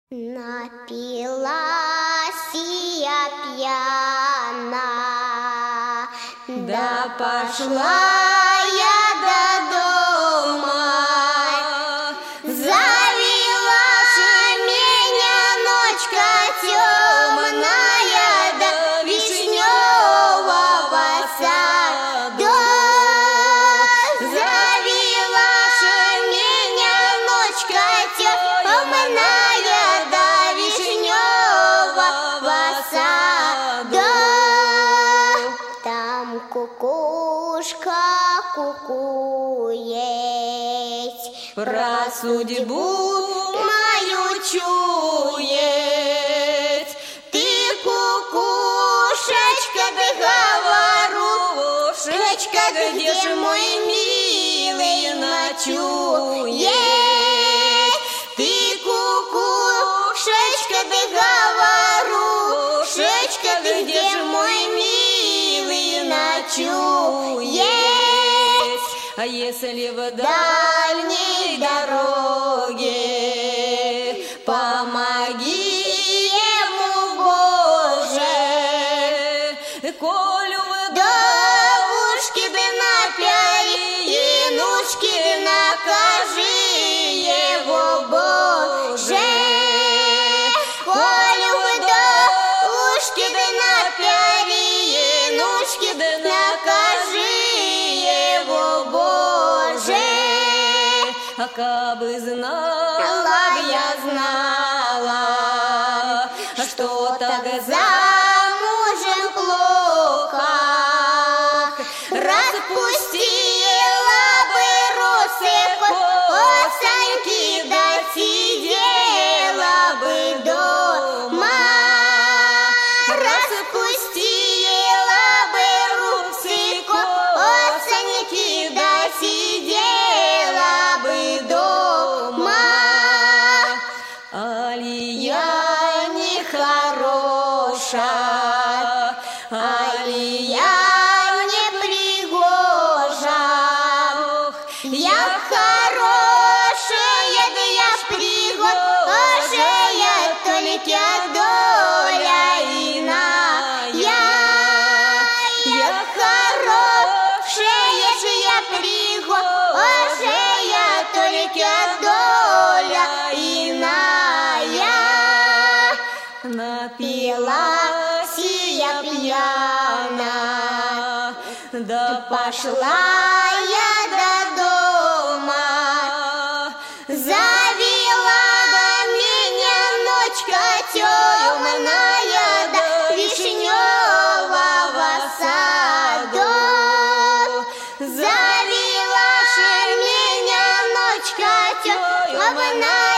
Напилась я пьяна, да пошла я до дома. Завела меня ночка темная до вишневого сада. Завела меня ночка темная до вишневого сада. Там кукушка кукует, про судьбу мою чует. Ты, кукушечка, ты говорушечка, где же мой милый ночует? Ты, кукушечка, ты говорушечка, где же мой милый ночует? А если в Дальней дороге помоги ему, Боже, колю вы девушки ты напяли, и нушки накажи его, Боже. Колю вы девушки ты напяли, и нушки накажи его, Боже. а кабы знала Я знала, что так замужем плохо, распустила бы русы косоньки, да сидела бы дома. Распустила бы русы косоньки, да сидела бы дома. Алия Я нехороша, Алия непригожа. Я хорошая, да я ж пригожая, только доля иная. Я хорошая же, я пригожая, только доля иная. напилась Я пьяна, да пошла я до дома. Завела меня ночка темная до вишневого сада. Завела меня ночка темная